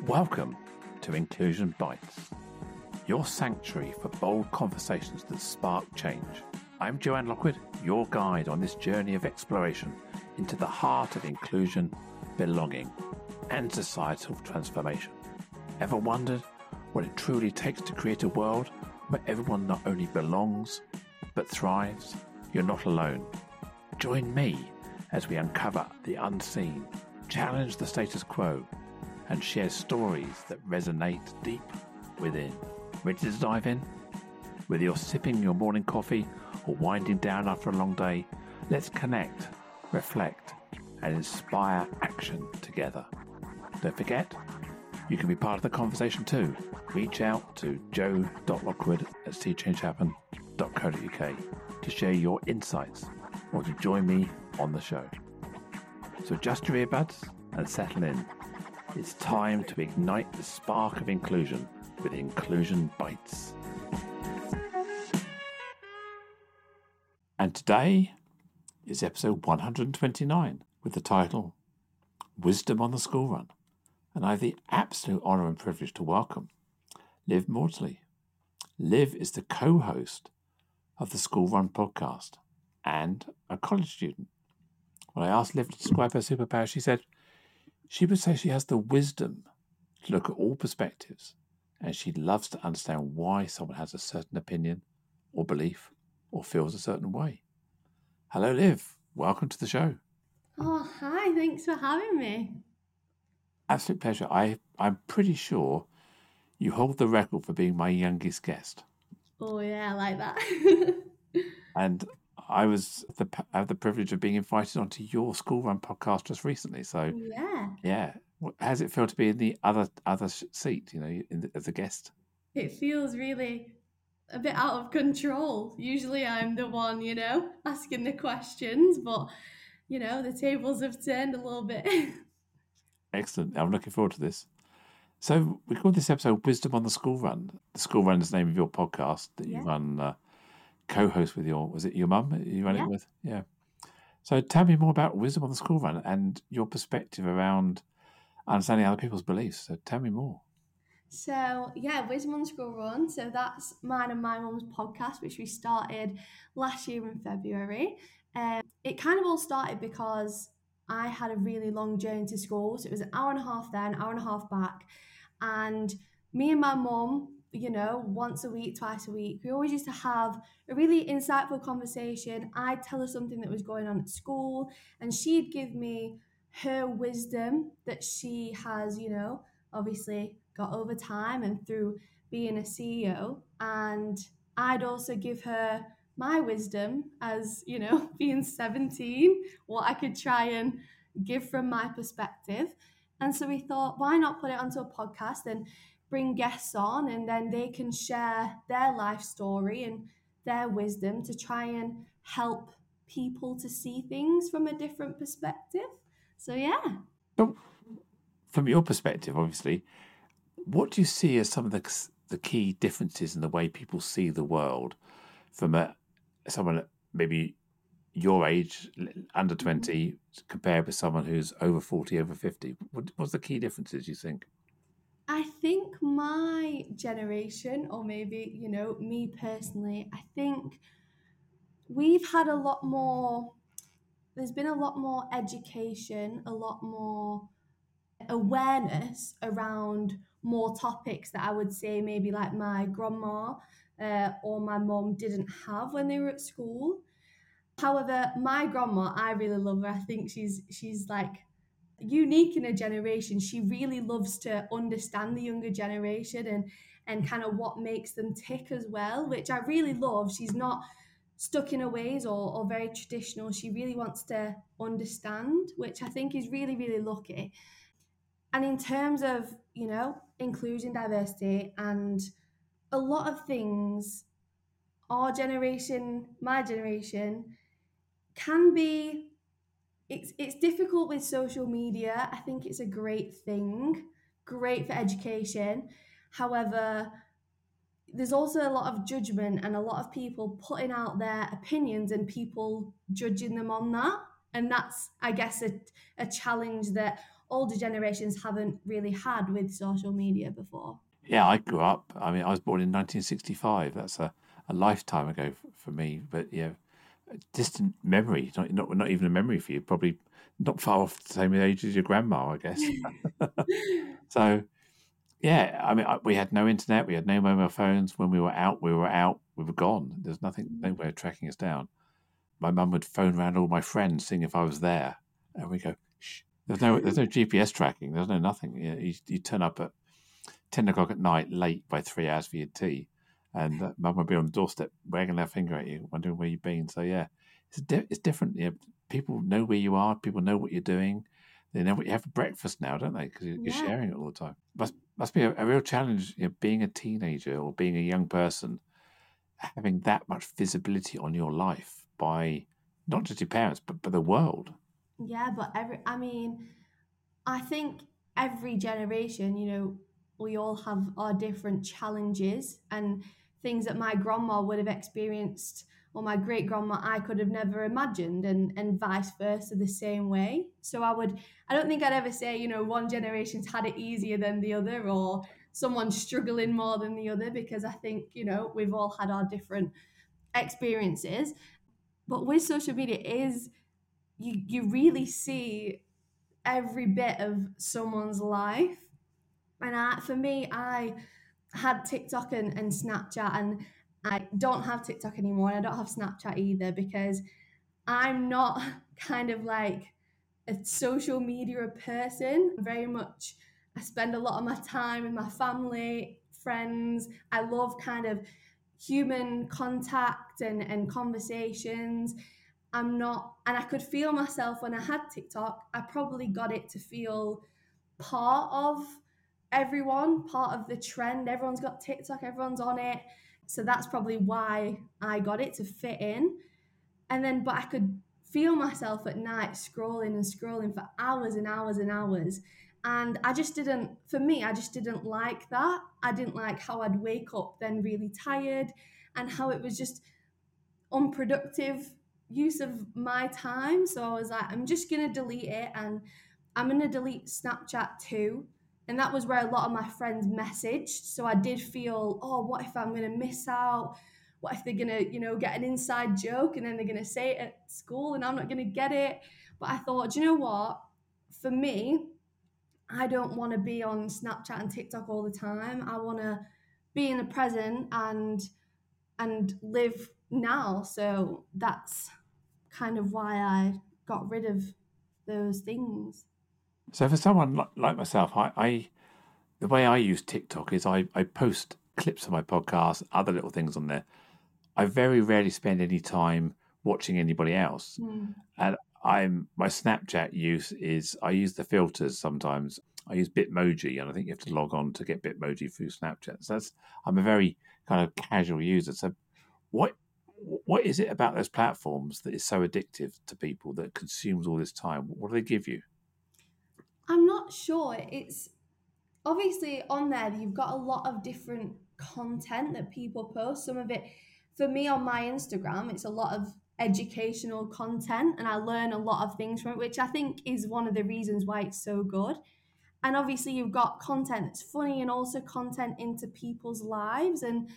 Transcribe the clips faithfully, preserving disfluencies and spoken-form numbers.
Welcome to Inclusion Bites, your sanctuary for bold conversations that spark change. I'm Joanne Lockwood, your guide on this journey of exploration into the heart of inclusion, belonging, and societal transformation. Ever wondered what it truly takes to create a world where everyone not only belongs, but thrives? You're not alone. Join me as we uncover the unseen, challenge the status quo, and share stories that resonate deep within. Ready to dive in? Whether you're sipping your morning coffee or winding down after a long day, let's connect, reflect, and inspire action together. Don't forget, you can be part of the conversation too. Reach out to joe.lockwood at see change happen dot co dot uk to share your insights or to join me on the show. So adjust your earbuds and settle in. It's time to ignite the spark of inclusion with Inclusion Bites. And today is episode one hundred twenty-nine with the title Wisdom on the School Run. And I have the absolute honour and privilege to welcome Liv Maudsley. Liv is the co-host of the School Run podcast and a college student. When I asked Liv to describe her superpower, she said she would say she has the wisdom to look at all perspectives, and she loves to understand why someone has a certain opinion or belief or feels a certain way. Hello, Liv. Welcome to the show. Oh, hi. Thanks for having me. Absolute pleasure. I, I'm pretty sure you hold the record for being my youngest guest. Oh, yeah, I like that. And I was the I have the privilege of being invited onto your School Run podcast just recently. So yeah, yeah, how does it feel to be in the other other seat? You know, in the, as a guest. It feels really a bit out of control. Usually, I'm the one, you know, asking the questions, but you know, the tables have turned a little bit. Excellent. I'm looking forward to this. So we called this episode "Wisdom on the School Run." The School Run is the name of your podcast that Yeah. you run. Uh, co-host with your, was it your mum you run Yeah. it with? Yeah. So tell me more about Wisdom on the School Run and your perspective around understanding other people's beliefs. So tell me more. So, yeah, Wisdom on the School Run. So that's mine and my mum's podcast, which we started last year in February. Um, it kind of all started because I had a really long journey to school. So it was an hour and a half there, an hour and a half back. And me and my mum, you know, once a week, twice a week, we always used to have a really insightful conversation. I'd tell her something that was going on at school, and she'd give me her wisdom that she has, you know, obviously got over time and through being a C E O. And I'd also give her my wisdom as, you know, being seventeen, what I could try and give from my perspective. And so we thought, why not put it onto a podcast and bring guests on, and then they can share their life story and their wisdom to try and help people to see things from a different perspective. So, yeah. So, from your perspective, obviously, what do you see as some of the the key differences in the way people see the world from a someone maybe your age, under twenty, compared with someone who's over forty, over fifty? What, what's the key differences, you think? I think my generation, or maybe, you know, me personally, I think we've had a lot more, there's been a lot more education, a lot more awareness around more topics that I would say maybe like my grandma uh, or my mum didn't have when they were at school. However, my grandma, I really love her. I think she's she's like unique in her generation. She really loves to understand the younger generation and and kind of what makes them tick as well, which I really love. She's not stuck in her ways or, or very traditional. She really wants to understand, which I think is really, really lucky. And in terms of, you know, inclusion, diversity, and a lot of things, our generation, my generation, can be, it's it's difficult with social media. I think it's a great thing, great for education. However, there's also a lot of judgment and a lot of people putting out their opinions and people judging them on that. And that's, I guess, a, a challenge that older generations haven't really had with social media before. Yeah, I grew up. I mean, I was born in nineteen sixty-five. That's a, a lifetime ago f- for me. But yeah, a distant memory, not, not not even a memory for you. Probably not far off the same age as your grandma, I guess. So yeah, I mean, I, we had no internet. We had no mobile phones. When we were out, we were out. We were gone. There's nothing, no way of tracking us down. My mum would phone around all my friends, seeing if I was there, and we go, shh. There's no, there's no G P S tracking. There's no nothing. You, know, you, you turn up at ten o'clock at night, late by three hours for your tea, and uh, mum would be on the doorstep, wagging their finger at you, wondering where you've been. So yeah, it's di- it's different. You know, people know where you are. People know what you're doing. They know what you have for breakfast now, don't they? Because you're Yeah. sharing it all the time. Must must be a, a real challenge, you know, being a teenager or being a young person, having that much visibility on your life by not just your parents, but but the world. Yeah, but every, I mean, I think every generation, you know, we all have our different challenges and things that my grandma would have experienced or my great grandma I could have never imagined, and and vice versa the same way. So I would I don't think I'd ever say, you know, one generation's had it easier than the other or someone's struggling more than the other, because I think, you know, we've all had our different experiences. But with social media is you you really see every bit of someone's life. And I, for me, I had TikTok and, and Snapchat, and I don't have TikTok anymore, and I don't have Snapchat either, because I'm not kind of like a social media person. Very much, I spend a lot of my time with my family, friends. I love kind of human contact and, and conversations. I'm not, and I could feel myself when I had TikTok. I probably got it to feel part of everyone, part of the trend. Everyone's got TikTok, everyone's on it. So that's probably why I got it, to fit in. And then, but I could feel myself at night scrolling and scrolling for hours and hours and hours. And I just didn't, for me, I just didn't like that. I didn't like how I'd wake up then really tired, and how it was just unproductive use of my time. So I was like, I'm just going to delete it, and I'm going to delete Snapchat too. And that was where a lot of my friends messaged. So I did feel, oh, what if I'm going to miss out? What if they're going to, you know, get an inside joke and then they're going to say it at school and I'm not going to get it? But I thought, do you know what? For me, I don't want to be on Snapchat and TikTok all the time. I want to be in the present and and live now. So that's kind of why I got rid of those things. So for someone like, like myself, I, I the way I use TikTok is I, I post clips of my podcast, other little things on there. I very rarely spend any time watching anybody else. Mm. And I'm my Snapchat use is I use the filters sometimes. I use Bitmoji, and I think you have to log on to get Bitmoji through Snapchat. So that's I'm a very kind of casual user. So what what is it about those platforms that is so addictive to people that consumes all this time? What do they give you? I'm not sure. It's obviously on there, you've got a lot of different content that people post. Some of it, for me on my Instagram, it's a lot of educational content, and I learn a lot of things from it, which I think is one of the reasons why it's so good. And obviously, you've got content that's funny and also content into people's lives. And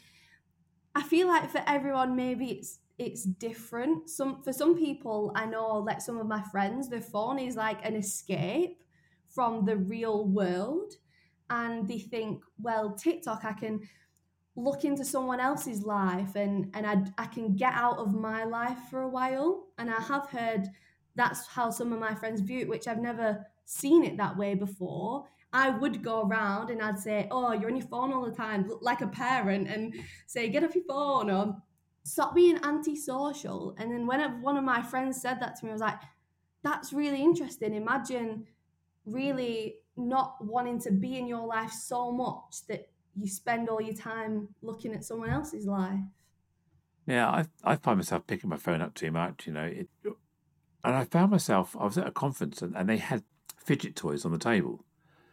I feel like for everyone, maybe it's it's different. Some for some people, I know, like some of my friends, their phone is like an escape from the real world, and they think, well, TikTok, I can look into someone else's life, and and I I can get out of my life for a while. And I have heard that's how some of my friends view it, which I've never seen it that way before. I would go around and I'd say, oh, you're on your phone all the time, look like a parent, and say, get off your phone, or stop being antisocial. And then when one of my friends said that to me, I was like, that's really interesting. Imagine really not wanting to be in your life so much that you spend all your time looking at someone else's life. Yeah, I I find myself picking my phone up too much, you know. It, and I found myself I was at a conference and, and they had fidget toys on the table,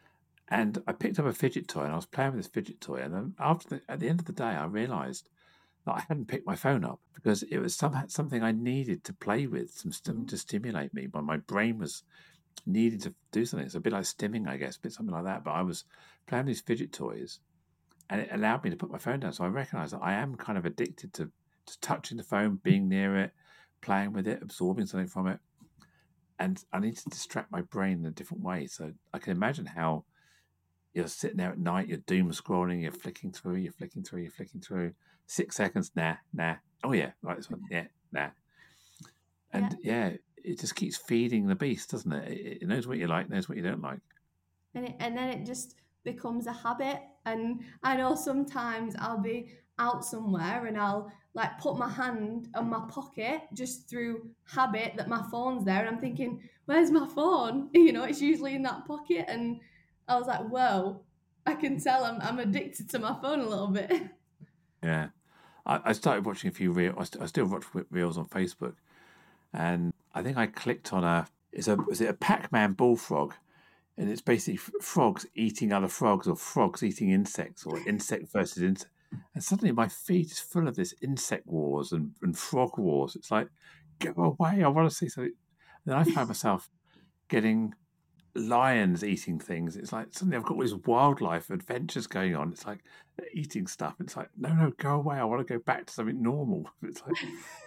and I picked up a fidget toy and I was playing with this fidget toy, and then after the, at the end of the day, I realised that I hadn't picked my phone up because it was some, something I needed to play with, some something to stimulate me. But my brain was needing to do something. It's a bit like stimming, I guess, a bit something like that. But I was playing these fidget toys, and it allowed me to put my phone down. So I recognised that I am kind of addicted to, to touching the phone, being near it, playing with it, absorbing something from it. And I need to distract my brain in a different way. So I can imagine how you're sitting there at night, you're doom scrolling, you're flicking through, you're flicking through, you're flicking through. Six seconds, nah, nah. Oh yeah, right, this one, yeah, nah. Yeah. And yeah, it just keeps feeding the beast, doesn't it? It, it knows what you like, knows what you don't like. And it, and then it just becomes a habit. And I know sometimes I'll be out somewhere and I'll like put my hand on my pocket just through habit that my phone's there, and I'm thinking, where's my phone? You know, it's usually in that pocket. And I was like, whoa, I can tell I'm, I'm addicted to my phone a little bit. Yeah. I, I started watching a few reels. I, st- I still watch reels on Facebook, and I think I clicked on a. It's a was it a Pac-Man bullfrog, and it's basically f- frogs eating other frogs, or frogs eating insects, or insect versus insect. And suddenly my feed is full of this insect wars and, and frog wars. It's like, go away! I want to see something. And then I found myself getting lions eating things. It's like suddenly I've got all these wildlife adventures going on. It's like they're eating stuff. It's like, no, no, go away. I want to go back to something normal. It's like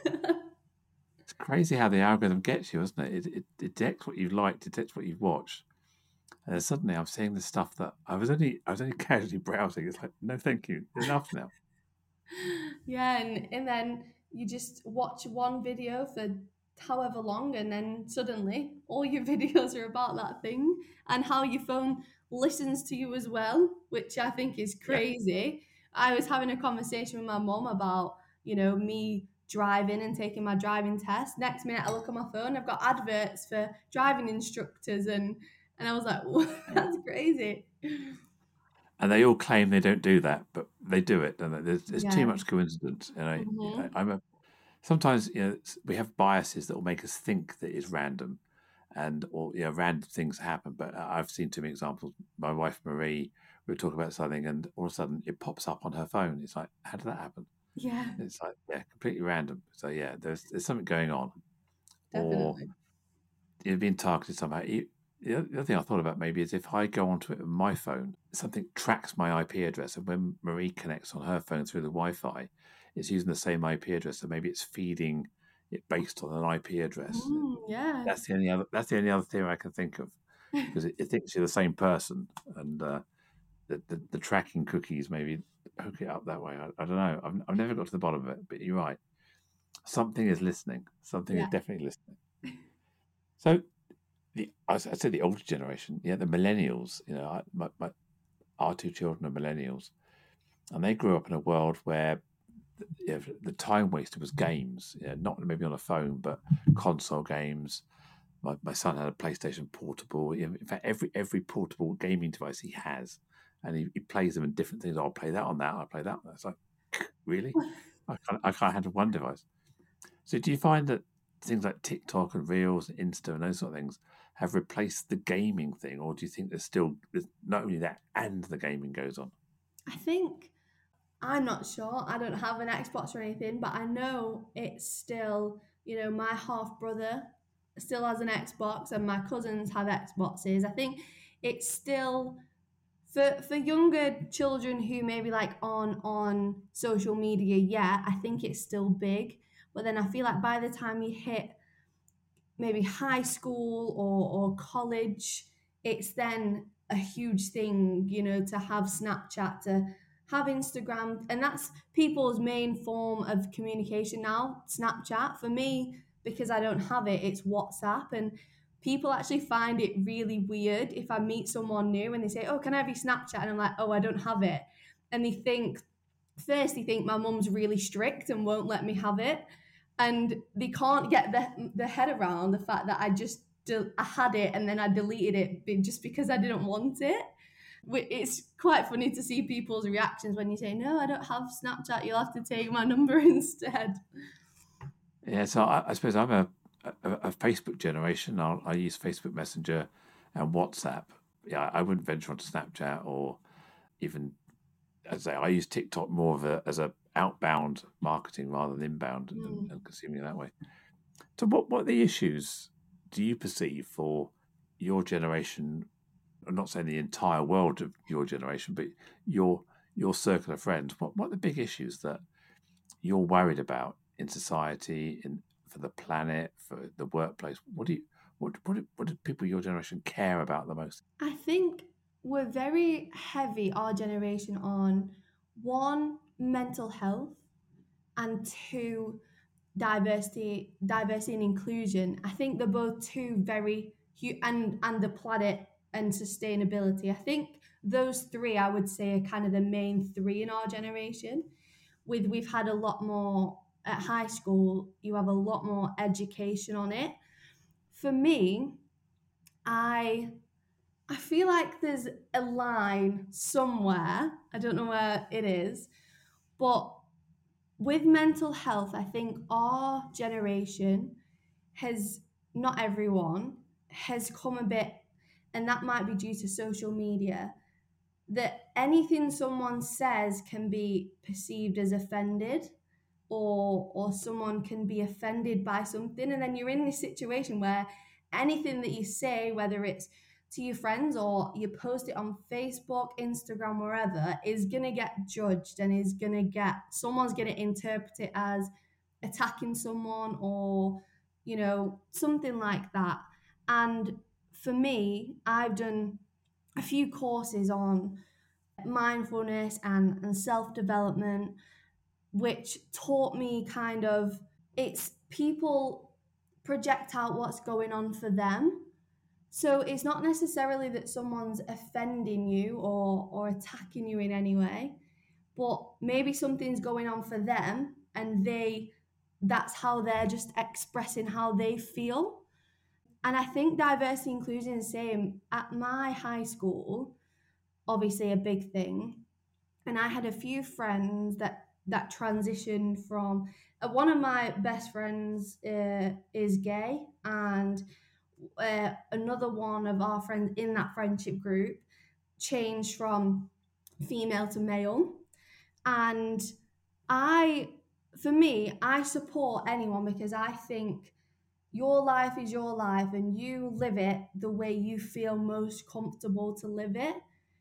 it's crazy how the algorithm gets you, isn't it? It, it detects what you like, detects what you've watched, and then suddenly I'm seeing the stuff that I was only I was only casually browsing. It's like, no, thank you, enough now. Yeah, and, and then you just watch one video for however long, and then suddenly all your videos are about that thing, and how your phone listens to you as well, which I think is Yeah, crazy. I was having a conversation with my mum about, you know, me driving and taking my driving test. Next minute I look at my phone, I've got adverts for driving instructors, and and I was like, yeah. that's crazy. And they all claim they don't do that, but they do it. And there's, there's too Yeah. much coincidence. You know, I, Hmm. I'm a sometimes you know we have biases that will make us think that it's random, and or you know random things happen. But I've seen too many examples. My wife Marie, we were talking about something, and all of a sudden it pops up on her phone. It's like, how did that happen? Yeah, And it's like, yeah, completely random. So yeah, there's there's something going on, or definitely. you're being targeted somehow. You, the other thing I thought about maybe is if I go onto it with my phone, something tracks my I P address, and when Marie connects on her phone through the Wi-Fi, it's using the same I P address, so maybe it's feeding it based on an I P address. Mm, yeah. That's the only other. That's the only other theory I can think of because it, it thinks you're the same person, and uh, the, the the tracking cookies maybe hook it up that way. I, I don't know. I've, I've never got to the bottom of it, but you're right. Something is listening. Something is Yeah. definitely listening. So the I s- I'd say the older generation, yeah, the millennials. You know, I, my, my our two children are millennials, and they grew up in a world where you know, the time waster was games. You know, not maybe on a phone, but console games. My, my son had a PlayStation Portable. In fact, every every portable gaming device he has, and he, he plays them in different things. I'll play that on that. I'll play that. It's like, really? I can't, I can't handle one device. So do you find that things like TikTok and Reels and Insta and those sort of things have replaced the gaming thing, or do you think there's still there's not only that and the gaming goes on? I think I'm not sure. I don't have an Xbox or anything, but I know it's still, you know, my half brother still has an Xbox and my cousins have Xboxes. I think it's still for for younger children who maybe like on on social media, yeah, I think it's still big. But then I feel like by the time you hit maybe high school or, or college, it's then a huge thing, you know, to have Snapchat, to have Instagram. And that's people's main form of communication now, Snapchat. For me, because I don't have it, it's WhatsApp. And people actually find it really weird if I meet someone new and they say, oh, can I have your Snapchat? And I'm like, oh, I don't have it. And they think, first, they think my mum's really strict and won't let me have it, and they can't get the, the head around the fact that I just de- I had it and then I deleted it just because I didn't want it. It's quite funny to see people's reactions when you say, "No, I don't have Snapchat. You'll have to take my number instead." Yeah, so I, I suppose I'm a, a, a Facebook generation. I'll, I use Facebook Messenger and WhatsApp. Yeah, I wouldn't venture onto Snapchat or even, as I say, I use TikTok more of a as a outbound marketing rather than inbound and, Mm. and consuming it that way. So, what what are the issues do you perceive for your generation, I'm not saying the entire world of your generation, but your your circle of friends, what what are the big issues that you're worried about in society, in for the planet, for the workplace? What do you what what do, what do people your generation care about the most? I think we're very heavy, our generation, on one, mental health, and two, diversity diversity and inclusion. I think they're both two very hu- and and the planet and sustainability. I think those three, I would say, are kind of the main three in our generation. With we've had a lot more at high school, you have a lot more education on it. For me, I I feel like there's a line somewhere. I don't know where it is, but with mental health, I think our generation has, not everyone, has come a bit, and that might be due to social media, that anything someone says can be perceived as offended, or or someone can be offended by something, and then you're in this situation where anything that you say, whether it's to your friends or you post it on Facebook, Instagram, wherever, is going to get judged, and is going to get, someone's going to interpret it as attacking someone, or you know, something like that. And for me, I've done a few courses on mindfulness and, and self-development, which taught me kind of, it's people project out what's going on for them. So it's not necessarily that someone's offending you or or attacking you in any way, but maybe something's going on for them, and they, that's how they're just expressing how they feel. And I think diversity inclusion is the same. At my high school, obviously a big thing, and I had a few friends that that transitioned from, uh, one of my best friends uh, is gay, and uh, another one of our friends in that friendship group changed from female to male. And I, for me, I support anyone, because I think your life is your life, and you live it the way you feel most comfortable to live it,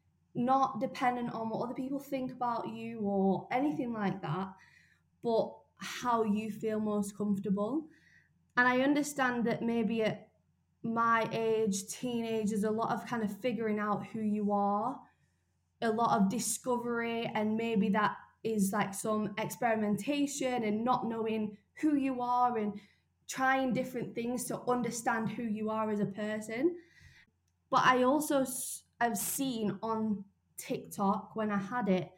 not dependent on what other people think about you or anything like that, but how you feel most comfortable. And I understand that maybe at my age, teenage, there's a lot of kind of figuring out who you are, a lot of discovery, and maybe that is like some experimentation and not knowing who you are and trying different things to understand who you are as a person. But I also have seen on TikTok, when I had it,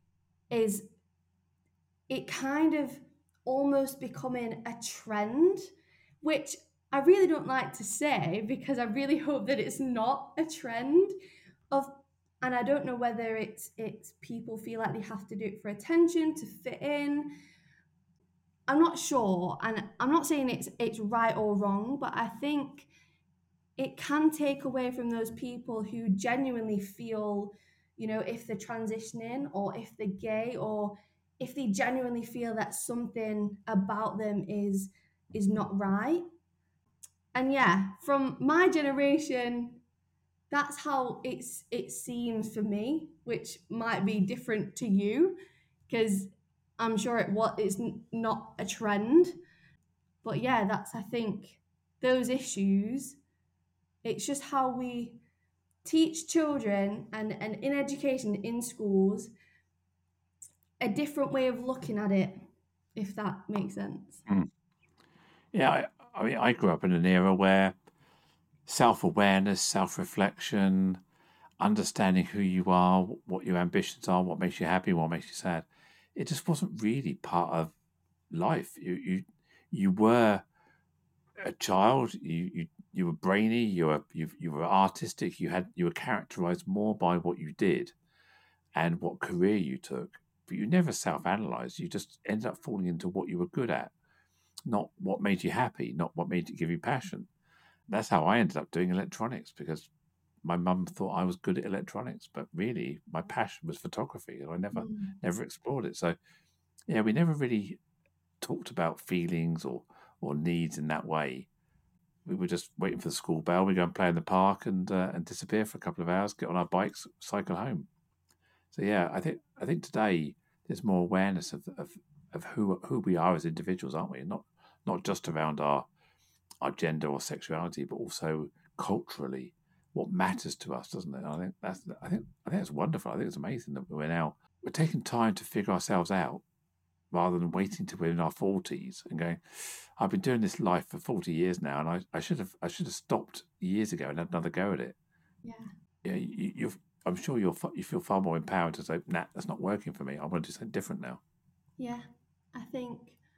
is it kind of almost becoming a trend, which I really don't like to say, because I really hope that it's not a trend of, and I don't know whether it's it's people feel like they have to do it for attention, to fit in. I'm not sure, and I'm not saying it's it's right or wrong, but I think it can take away from those people who genuinely feel, you know, if they're transitioning or if they're gay, or if they genuinely feel that something about them is is not right. And yeah, from my generation, that's how it's it seems for me, which might be different to you, because I'm sure it what is not a trend. But yeah, that's, I think, those issues, it's just how we teach children, and, and in education, in schools, a different way of looking at it, if that makes sense. Mm. Yeah, I, I mean, I grew up in an era where self-awareness, self-reflection, understanding who you are, what your ambitions are, what makes you happy, what makes you sad, it just wasn't really part of life. You you you were a child. You you you were brainy. You were you you were artistic. You had you were characterized more by what you did and what career you took. But you never self-analyzed. You just ended up falling into what you were good at, not what made you happy, not what made you give you passion. That's how I ended up doing electronics, because my mum thought I was good at electronics, but really my passion was photography, and I never Mm. never explored it. So yeah, we never really talked about feelings or or needs in that way. we were just waiting for the school bell. We go and play in the park and uh, and disappear for a couple of hours, get on our bikes, cycle home. So yeah, I think I think today there's more awareness of of, of who who we are as individuals, aren't we? Not not just around our our gender or sexuality, but also culturally what matters to us, doesn't it? And I think that's I think I think it's wonderful. I think it's amazing that we're now we're taking time to figure ourselves out rather than waiting till we're in our forties and going, I've been doing this life for forty years now, and I, I should have I should have stopped years ago and had another go at it. Yeah. Yeah, you, you've. I'm sure you'll you feel far more empowered to say, nah, that's not working for me. I want to do something different now. Yeah, I think,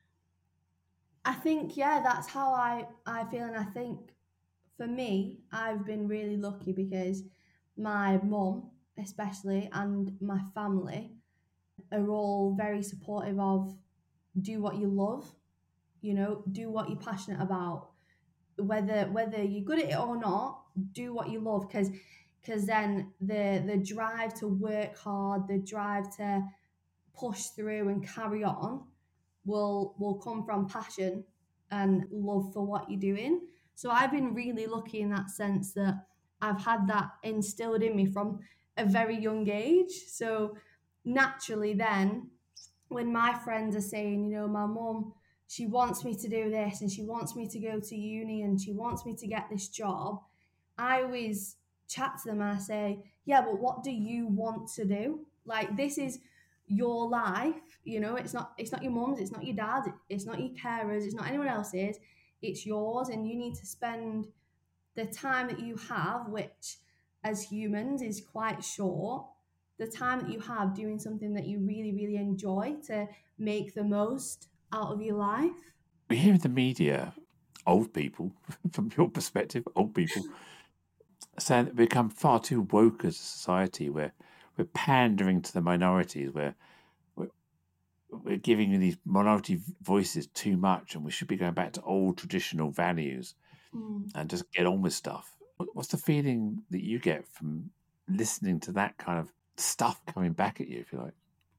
I think, yeah, that's how I, I feel. And I think for me, I've been really lucky because my mum, especially, and my family are all very supportive of do what you love, you know, do what you're passionate about. Whether whether you're good at it or not, do what you love, because because then the the drive to work hard, the drive to push through and carry on will will come from passion and love for what you're doing. So I've been really lucky in that sense that I've had that instilled in me from a very young age. So naturally then when my friends are saying, you know, my mum, she wants me to do this and she wants me to go to uni and she wants me to get this job, I always chat to them and I say, yeah, but what do you want to do? Like, this is your life, you know, it's not it's not your mum's, it's not your dad's, it's not your carers, it's not anyone else's, it's yours, and you need to spend the time that you have, which as humans is quite short, the time that you have doing something that you really, really enjoy to make the most out of your life. We hear in the media, old people, from your perspective, old people, saying that we become far too woke as a society, where we're pandering to the minorities, where we're, we're giving these minority voices too much, and we should be going back to old traditional values Mm. and just get on with stuff. What's the feeling that you get from listening to that kind of stuff coming back at you, if you like?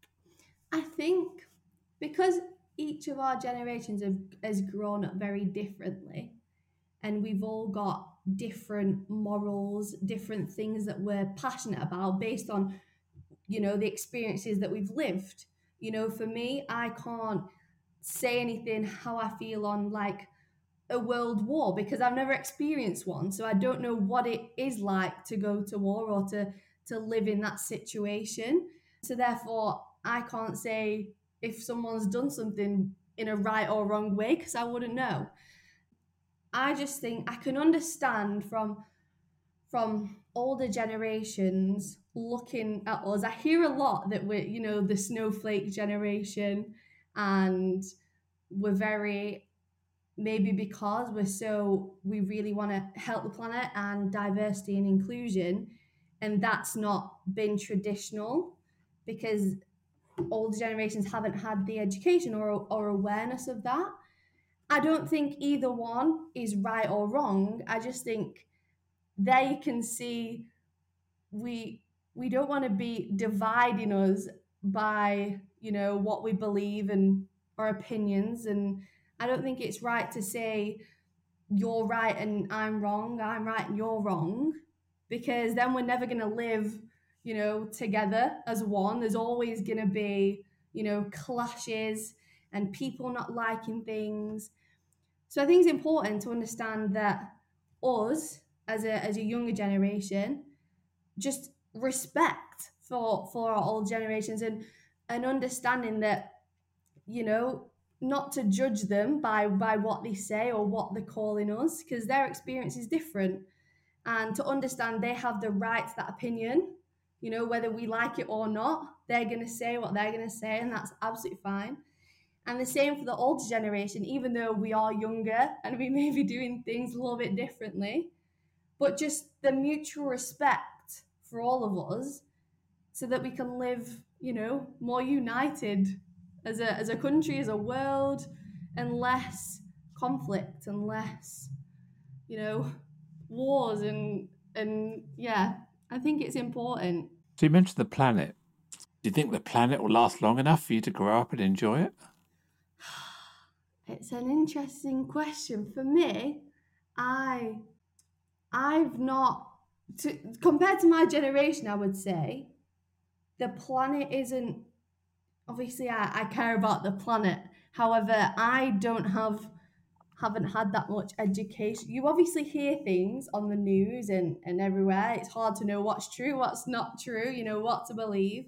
I think because each of our generations have, has grown up very differently, and we've all got different morals, different things that we're passionate about based on, you know, the experiences that we've lived. You know, for me, I can't say anything how I feel on like a world war because I've never experienced one. So I don't know what it is like to go to war or to to live in that situation. So therefore, I can't say if someone's done something in a right or wrong way because I wouldn't know. I just think I can understand from from older generations looking at us. I hear a lot that we're, you know, the snowflake generation, and we're very, maybe because we're so, we really want to help the planet and diversity and inclusion, and that's not been traditional because older generations haven't had the education or, or awareness of that. I don't think either one is right or wrong. I just think there you can see we we don't want to be dividing us by, you know, what we believe and our opinions. And I don't think it's right to say you're right and I'm wrong, I'm right and you're wrong, because then we're never going to live, you know, together as one. There's always going to be, you know, clashes and people not liking things. So I think it's important to understand that us as a as a younger generation, just respect for for our old generations, and and understanding that, you know, not to judge them by by what they say or what they're calling us, because their experience is different, and to understand they have the right to that opinion. You know, whether we like it or not, they're going to say what they're going to say, and that's absolutely fine. And the same for the older generation, even though we are younger and we may be doing things a little bit differently, but just the mutual respect for all of us so that we can live, you know, more united as a as a country, as a world, and less conflict and less, you know, wars and and yeah, I think it's important. So you mentioned the planet. Do you think the planet will last long enough for you to grow up and enjoy it? It's an interesting question. For me, I I've not to, compared to my generation, I would say the planet isn't obviously I, I care about the planet. However, I don't have haven't had that much education. You obviously hear things on the news and, and everywhere. It's hard to know what's true, what's not true, you know, what to believe.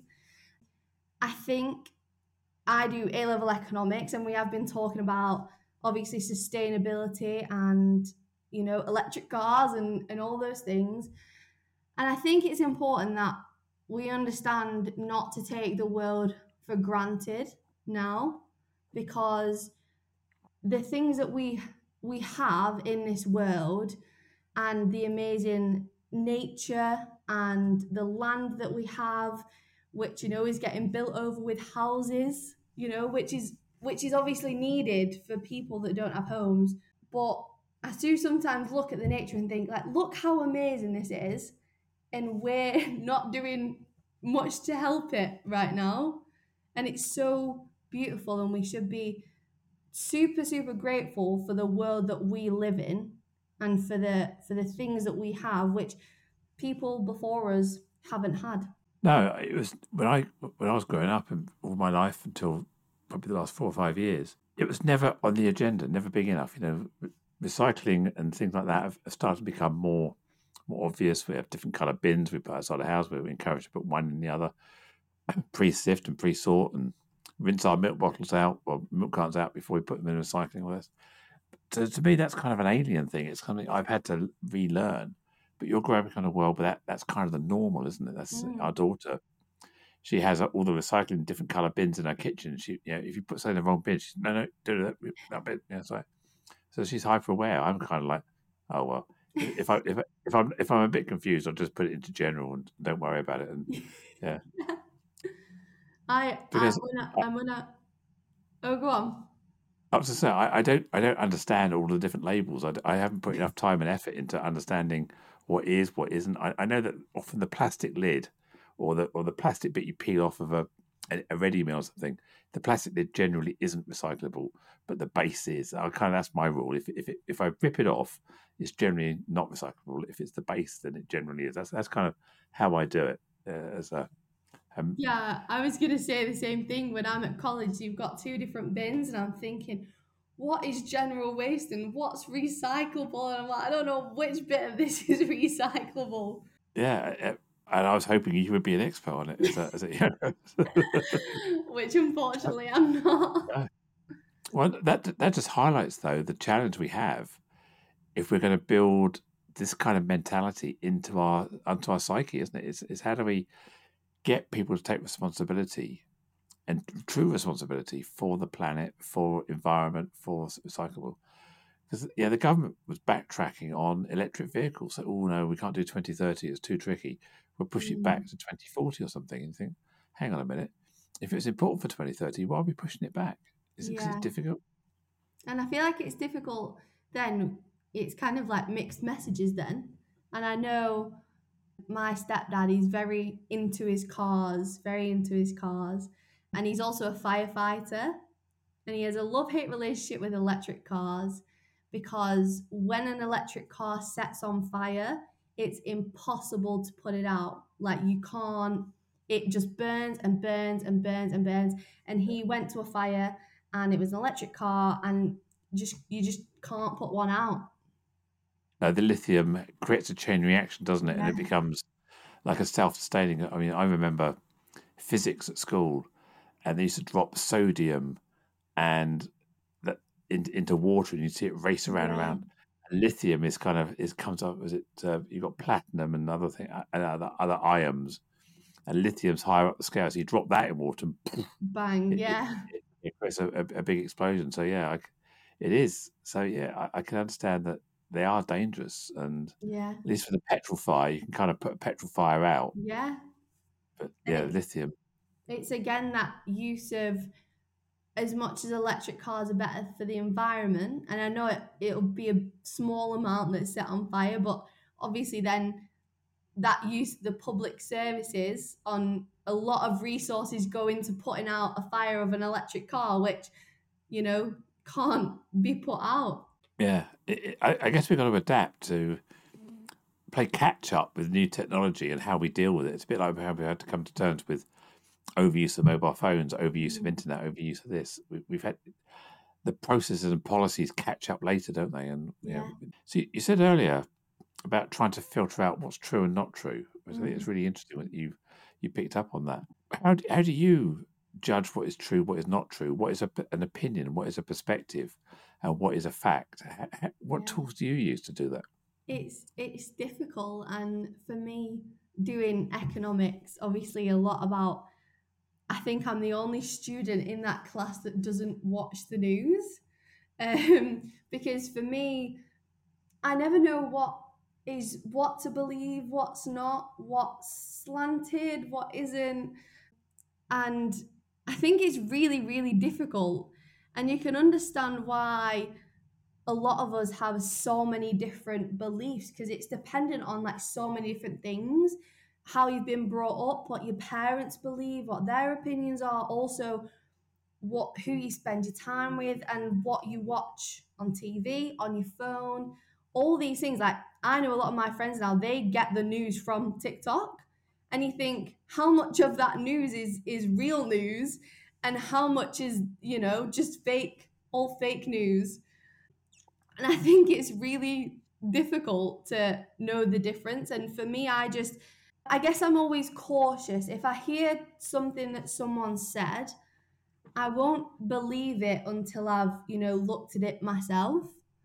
I think I do A level economics, and we have been talking about obviously sustainability and, you know, electric cars and, and all those things. And I think it's important that we understand not to take the world for granted now, because the things that we we have in this world and the amazing nature and the land that we have, which you know is getting built over with houses, you know, which is which is obviously needed for people that don't have homes. But I do sometimes look at the nature and think, like, look how amazing this is, and we're not doing much to help it right now. And it's so beautiful, and we should be super super grateful for the world that we live in and for the for the things that we have, which people before us haven't had. No, it was when I when I was growing up and all my life until probably the last four or five years, it was never on the agenda, never big enough. You know, re- recycling and things like that have have started to become more more obvious. We have different coloured bins we put outside the house. We're encouraged to put one in the other, pre-sift and pre-sort, and rinse our milk bottles out or milk cartons out before we put them in recycling. All this. So to me, that's kind of an alien thing. It's something I've had to relearn. But you're growing up kind of world, but that, that's kind of the normal, isn't it? That's Mm. our daughter. She has all the recycling, different colour bins in her kitchen. She, you know, if you put something in the wrong bin, she's no, no, do that, that bit. Yeah, sorry. So she's hyper aware. I'm kind of like, oh well. If I if I, if I'm if I'm a bit confused, I'll just put it into general and don't worry about it. And yeah, I I'm because gonna I, I'm gonna oh go on. I was to say I, I don't I don't understand all the different labels. I, I haven't put enough time and effort into understanding what is what isn't. I, I know that often the plastic lid or the or the plastic bit you peel off of a a, a ready meal or something, the plastic lid generally isn't recyclable, but the base is. I kind of that's my rule. If if it, if I rip it off, it's generally not recyclable. If it's the base, then it generally is. That's that's kind of how I do it uh, as a um, Yeah, I was gonna say the same thing. When I'm at college, you've got two different bins, and I'm thinking, what is general waste and what's recyclable? And I'm like, I don't know which bit of this is recyclable. yeah. uh, And I was hoping you would be an expert on it as a, as a you know. Which unfortunately I'm not. Yeah. Well, that that just highlights though the challenge we have if we're going to build this kind of mentality into our onto our psyche, isn't it? Is is how do we get people to take responsibility and true responsibility for the planet, for environment, for recyclable? Because yeah, the government was backtracking on electric vehicles. So, oh no, we can't do twenty thirty. It's too tricky. We'll push it Mm, back to twenty forty or something. And you think, hang on a minute. If it's important for twenty thirty, why are we pushing it back? Is it because it's yeah. difficult? And I feel like it's difficult then. It's kind of like mixed messages then. And I know my stepdad, he's very into his cars, very into his cars. And he's also a firefighter. And he has a love hate relationship with electric cars, because when an electric car sets on fire, it's impossible to put it out. Like, you can't, it just burns and burns and burns and burns. And he went to a fire and it was an electric car, and just you just can't put one out. No, the lithium creates a chain reaction, doesn't it? And Yeah. it becomes like a self-sustaining. I mean, I remember physics at school, and they used to drop sodium and that in, into water, and you see it race around Yeah. around. And lithium is kind of is comes up. Is it uh, you've got platinum and other thing and other other ions, and lithium's higher up the scale. So you drop that in water, and poof, Bang. it, it, Yeah. it, it creates a, a, a big explosion. So yeah, I c it is. So yeah, I, I can understand that they are dangerous, and Yeah. at least for the petrol fire, you can kind of put a petrol fire out. Yeah. But And yeah, it's lithium. it's again that use of, as much as electric cars are better for the environment, and I know it, it'll be a small amount that's set on fire, but obviously then that use of the public services on a lot of resources go into putting out a fire of an electric car, which, you know, can't be put out. Yeah, it, it- I, I guess we've got to adapt to play catch up with new technology and how we deal with it. It's a bit like how we had to come to terms with overuse of mobile phones, overuse of Mm, internet, overuse of this. We, we've had the processes and policies catch up later, don't they? And you know, yeah. so you, you said earlier about trying to filter out what's true and not true, which I think it's Mm. really interesting that you you picked up on that. How do, how do you judge what is true, what is not true, what is a, an opinion, what is a perspective, and what is a fact? H- h- What Yeah. tools do you use to do that? It's it's difficult, and for me, doing economics, obviously a lot about. I think I'm the only student in that class that doesn't watch the news, um, because for me, I never know what is what to believe, what's not, what's slanted, what isn't, and I think it's really really difficult, and you can understand why a lot of us have so many different beliefs because it's dependent on like so many different things, how you've been brought up, what your parents believe, what their opinions are, also what who you spend your time with and what you watch on T V, on your phone, all these things. Like I know a lot of my friends now, they get the news from TikTok, and you think how much of that news is is real news and how much is, you know, just fake, all fake news. And I think it's really difficult to know the difference. And for me, I just, I guess I'm always cautious. If I hear something that someone said, I won't believe it until I've, you know, looked at it myself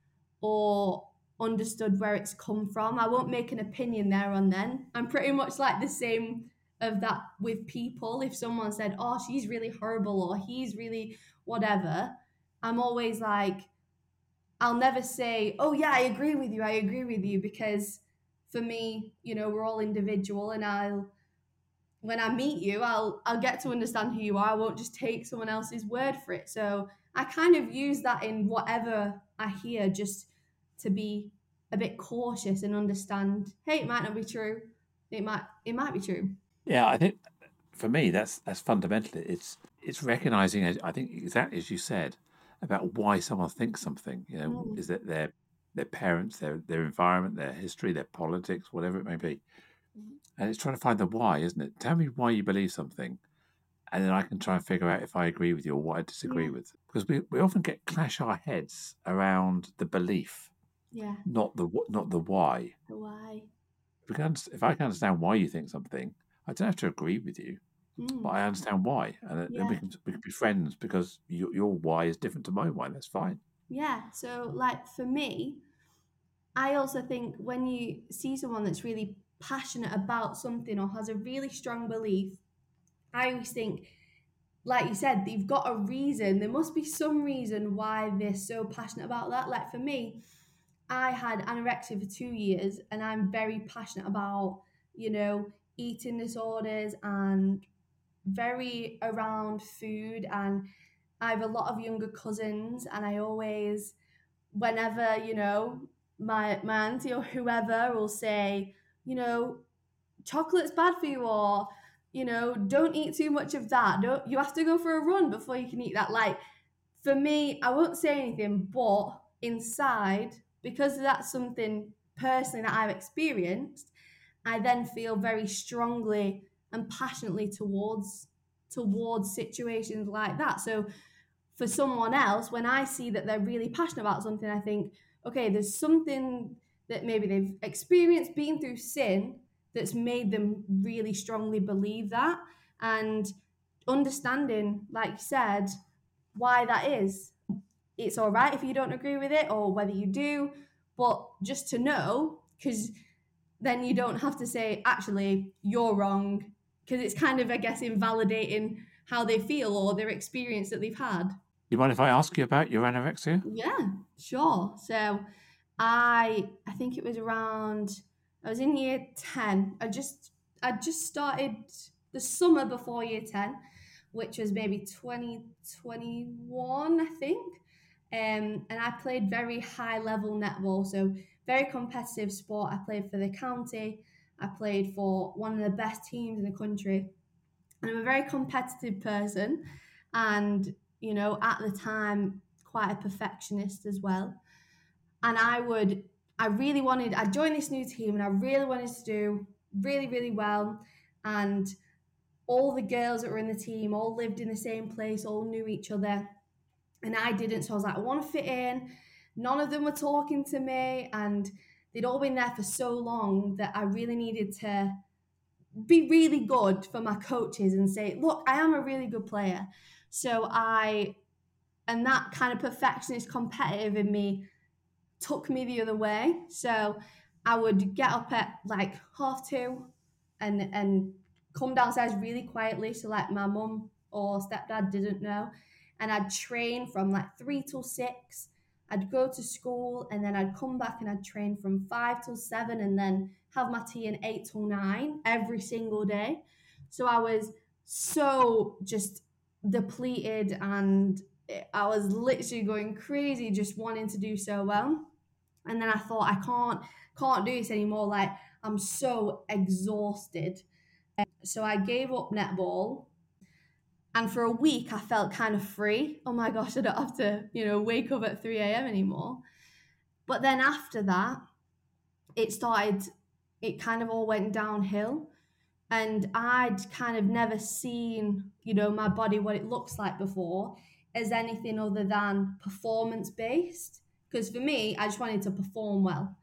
or understood where it's come from. I won't make an opinion there and then. I'm pretty much like the same of that with people. If someone said, oh, she's really horrible or he's really whatever, I'm always like, I'll never say, oh, yeah, I agree with you. I agree with you. Because for me, you know, we're all individual, and I'll, when I meet you, I'll, I'll get to understand who you are. I won't just take someone else's word for it. So I kind of use that in whatever I hear just to be a bit cautious and understand, hey, it might not be true. It might, it might be true. Yeah, I think for me that's that's fundamental. It's it's recognizing, as I think exactly as you said, about why someone thinks something. You know, Mm, is that their their parents, their their environment, their history, their politics, whatever it may be. And it's trying to find the why, isn't it? Tell me why you believe something, and then I can try and figure out if I agree with you or what I disagree yeah, with. Because we, we often get clash our heads around the belief, yeah. not the wh- not the why. The why. If, we can, if I can understand why you think something, I don't have to agree with you, but Mm, I understand why, and then we yeah. can we can be friends because your your why is different to my why. That's fine. Yeah. So, like, for me, I also think when you see someone that's really passionate about something or has a really strong belief, I always think, like you said, they've got a reason. There must be some reason why they're so passionate about that. Like for me, I had anorexia for two years and I'm very passionate about, you know, eating disorders and very around food. And I have a lot of younger cousins, and I always, whenever, you know, my my auntie or whoever will say, you know, chocolate's bad for you, or, you know, don't eat too much of that. Don't, you have to go for a run before you can eat that. Like for me, I won't say anything, but inside, because that's something personally that I've experienced, I then feel very strongly and passionately towards towards situations like that. So for someone else, when I see that they're really passionate about something, I think, okay, there's something that maybe they've experienced, been through sin, that's made them really strongly believe that. And understanding, like you said, why that is. It's all right if you don't agree with it or whether you do, but just to know, because then you don't have to say, actually, you're wrong, because it's kind of, I guess, invalidating how they feel or their experience that they've had. You mind if I ask you about your anorexia? Yeah, sure. So I I think it was around, I was in year ten. I just I just started the summer before year ten, which was maybe twenty twenty-one, I think. Um, and I played very high level netball, so very competitive sport. I played for the county. I played for one of the best teams in the country. And I'm a very competitive person, and, you know, at the time, quite a perfectionist as well. And I would, I really wanted, I joined this new team and I really wanted to do really, really well. And all the girls that were in the team all lived in the same place, all knew each other. And I didn't. So I was like, I want to fit in. None of them were talking to me. And they'd all been there for so long that I really needed to be really good for my coaches and say, look, I am a really good player. So I, and that kind of perfectionist competitive in me took me the other way. So I would get up at like half two and and come downstairs really quietly, so like my mum or stepdad didn't know. And I'd train from like three till six. I'd go to school and then I'd come back and I'd train from five till seven and then have my tea in eight till nine every single day. So I was so just depleted and I was literally going crazy just wanting to do so well. And then I thought, I can't can't do this anymore. Like, I'm so exhausted. So I gave up netball. And for a week, I felt kind of free. Oh my gosh, I don't have to, you know, wake up at three a.m. anymore. But then after that, it started, it kind of all went downhill. And I'd kind of never seen, you know, my body, what it looks like before, as anything other than performance based. Because for me, I just wanted to perform well.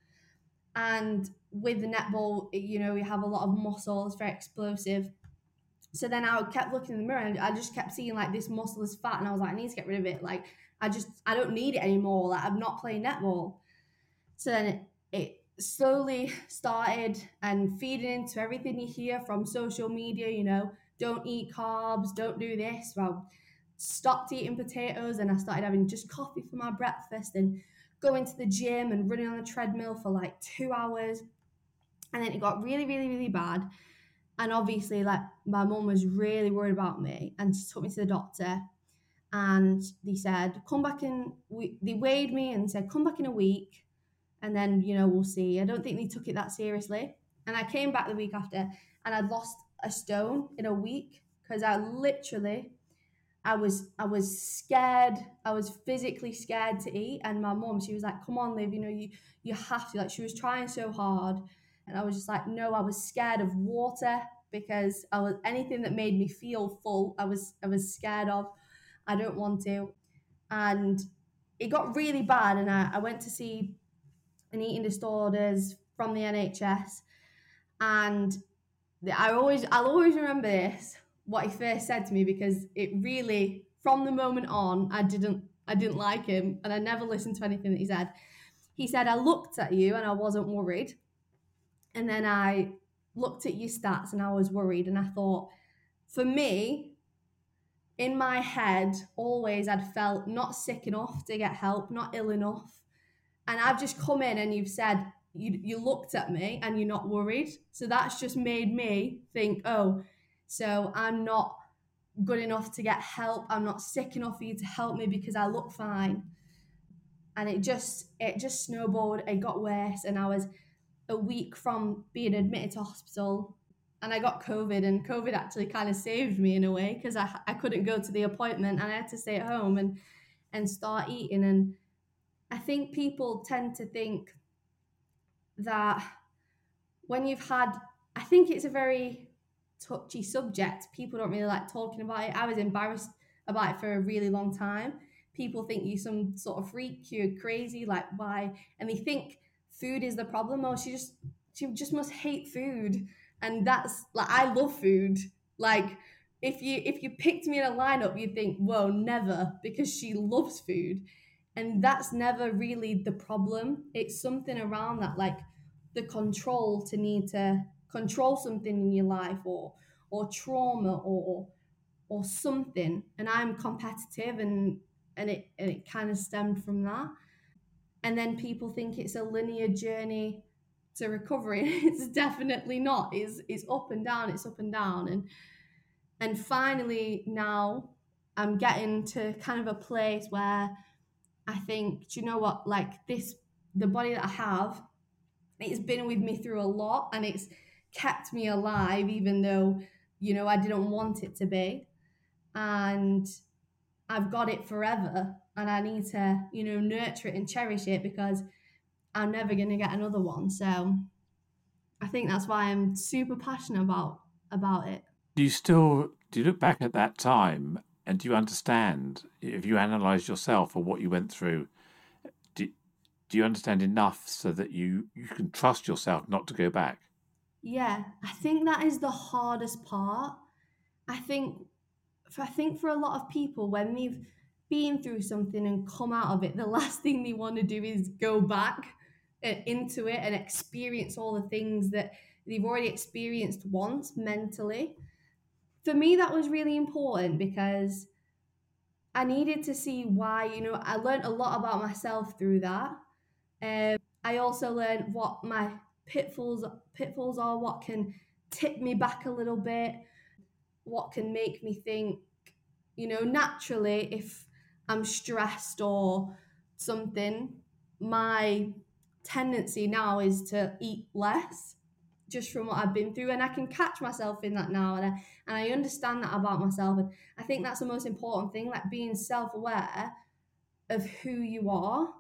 And with the netball, you know, we have a lot of muscle, it's very explosive. So then I kept looking in the mirror and I just kept seeing like this muscle is fat. And I was like, I need to get rid of it. Like, I just, I don't need it anymore. Like, I'm not playing netball. So then it, it slowly started and feeding into everything you hear from social media, you know, don't eat carbs, don't do this. Well, stopped eating potatoes and I started having just coffee for my breakfast and going to the gym and running on the treadmill for like two hours. And then it got really, really, really bad. And obviously, like, my mum was really worried about me and she took me to the doctor. And they said, come back in, we, they weighed me and said, come back in a week and then, you know, we'll see. I don't think they took it that seriously. And I came back the week after and I'd lost a stone in a week because I literally, I was I was scared. I was physically scared to eat. And my mum, she was like, come on, Liv, you know, you, you have to. Like, she was trying so hard. And I was just like, no, I was scared of water because I was anything that made me feel full, I was I was scared of. I don't want to. And it got really bad. And I, I went to see an eating disorders from the N H S. And I always I'll always remember this, what he first said to me, because it really, from the moment on, I didn't I didn't like him and I never listened to anything that he said. He said, I looked at you and I wasn't worried. And then I looked at your stats and I was worried. And I thought, for me, in my head, always I'd felt not sick enough to get help, not ill enough. And I've just come in and you've said, you, you looked at me and you're not worried. So that's just made me think, oh, so I'm not good enough to get help. I'm not sick enough for you to help me because I look fine. And it just, it just snowballed. It got worse. And I was a week from being admitted to hospital and I got COVID, and COVID actually kind of saved me in a way because I, I couldn't go to the appointment and I had to stay at home and, and start eating. And I think people tend to think that when you've had, I think it's a very touchy subject. People don't really like talking about it. I was embarrassed about it for a really long time. People think you're some sort of freak, you're crazy, like why? And they think food is the problem. Oh, she just she just must hate food. And that's like, I love food. Like if you if you picked me in a lineup, you'd think, whoa, never, because she loves food. And that's never really the problem. It's something around that, like the control to need to control something in your life, or or trauma, or or something. And I'm competitive, and and it and it kind of stemmed from that. And then people think it's a linear journey to recovery. It's definitely not. It's it's up and down. It's up and down. And and finally now I'm getting to kind of a place where I think, do you know what? Like this, the body that I have, it's been with me through a lot, and it's kept me alive, even though, you know, I didn't want it to be. And I've got it forever, and I need to, you know, nurture it and cherish it, because I'm never going to get another one. So I think that's why I'm super passionate about about it. Do you still do you look back at that time and do you understand if you analyze yourself or what you went through? Do, do you understand enough so that you you can trust yourself not to go back? Yeah, I think that is the hardest part. I think for, I think for a lot of people, when they've been through something and come out of it, the last thing they want to do is go back uh, into it and experience all the things that they've already experienced once mentally. For me, that was really important because I needed to see why, you know, I learned a lot about myself through that. Um, I also learned what my pitfalls pitfalls are, what can tip me back a little bit, what can make me think, you know, naturally, if I'm stressed or something, my tendency now is to eat less just from what I've been through. And I can catch myself in that now. And I, and I understand that about myself. And I think that's the most important thing, like being self aware of who you are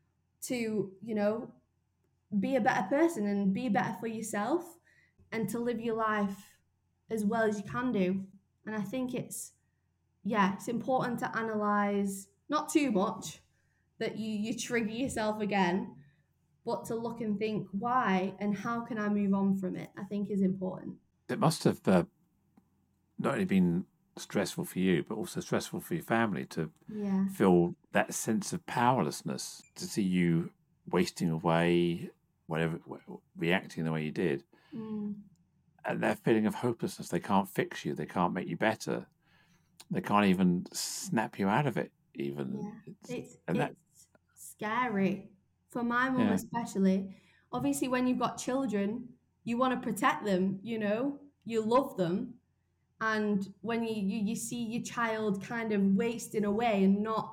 to, you know, be a better person and be better for yourself and to live your life as well as you can do. And I think it's, yeah, it's important to analyze not too much that you you trigger yourself again, but to look and think why and how can I move on from it. I think is important. It must have uh, not only been stressful for you, but also stressful for your family to Yeah. feel that sense of powerlessness, to see you wasting away, whatever, reacting the way you did, Mm. and that feeling of hopelessness. They can't fix you. They can't make you better. They can't even snap you out of it. Even Yeah. it's, It's and that, it's scary. For my mum yeah, especially. Obviously when you've got children, you want to protect them, you know, you love them. And when you, you, you see your child kind of wasting away and not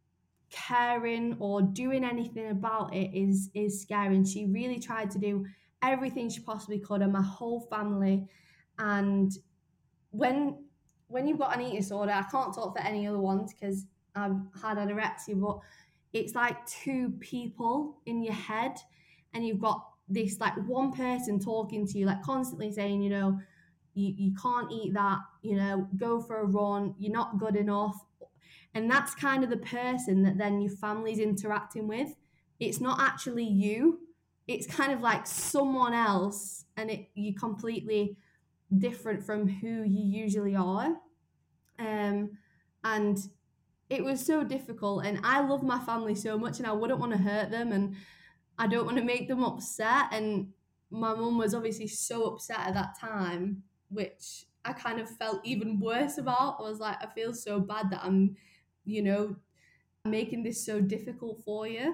caring or doing anything about it is is scary. And she really tried to do everything she possibly could, and my whole family. And when when you've got an eating disorder, I can't talk for any other ones because I've had anorexia, but it's like two people in your head, and you've got this like one person talking to you, like constantly saying, you know, you, you can't eat that, you know, go for a run, you're not good enough. And that's kind of the person that then your family's interacting with. It's not actually you. It's kind of like someone else, and it you completely different from who you usually are. Um, and it was so difficult. And I love my family so much, and I wouldn't want to hurt them, and I don't want to make them upset. And my mum was obviously so upset at that time, which I kind of felt even worse about. I was like, I feel so bad that I'm, you know, making this so difficult for you.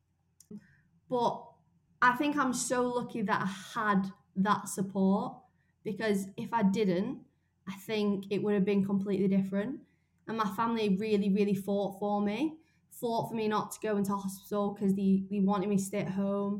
But I think I'm so lucky that I had that support, because if I didn't, I think it would have been completely different. And my family really, really fought for me, fought for me not to go into hospital because they, they wanted me to stay at home.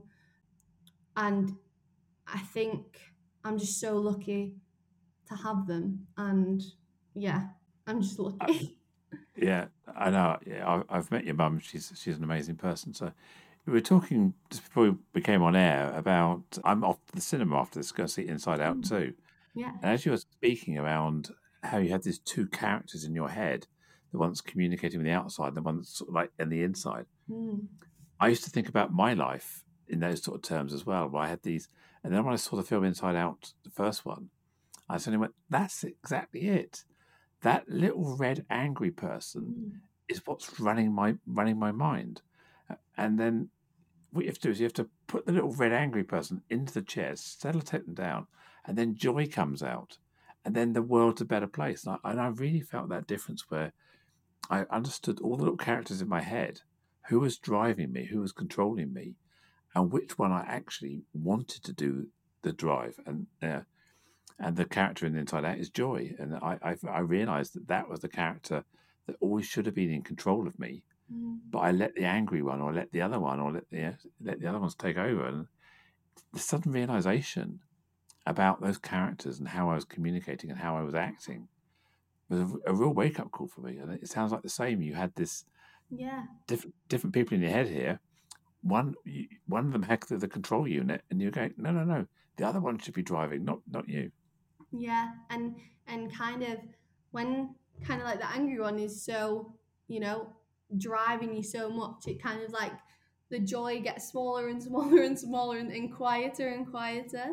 And I think I'm just so lucky to have them. And yeah, I'm just uh, lucky. yeah. I know. Yeah, I, I've met your mum. She's she's an amazing person. So we were talking just before we came on air about I'm off to the cinema after this, going to see Inside Out Mm, too. yeah. And as you were speaking around how you had these two characters in your head, the one's communicating with the outside, the one that's sort of like in the inside. Mm, I used to think about my life in those sort of terms as well, where I had these, and then when I saw the film Inside Out, the first one, I suddenly went, "That's exactly it. That little red angry person mm, is what's running my running my mind." And then what you have to do is you have to put the little red angry person into the chair, settle take them down, and then joy comes out, and then the world's a better place. And I, and I really felt that difference where I understood all the little characters in my head, who was driving me, who was controlling me, and which one I actually wanted to do the drive. And uh, and the character in the Inside Out is Joy, and I I, I realised that that was the character that always should have been in control of me, mm, but I let the angry one, or let the other one, or let the let the other ones take over. And the sudden realization about those characters and how I was communicating and how I was acting was a, a real wake up call for me. And it sounds like the same. You had this yeah. different different people in your head here. one you- one of them hacked the, the control unit, and you're going, no, no, no, the other one should be driving, not not you. Yeah, and and kind of when kind of like the angry one is so, you know, driving you so much, it kind of like the joy gets smaller and smaller and smaller and, and quieter and quieter.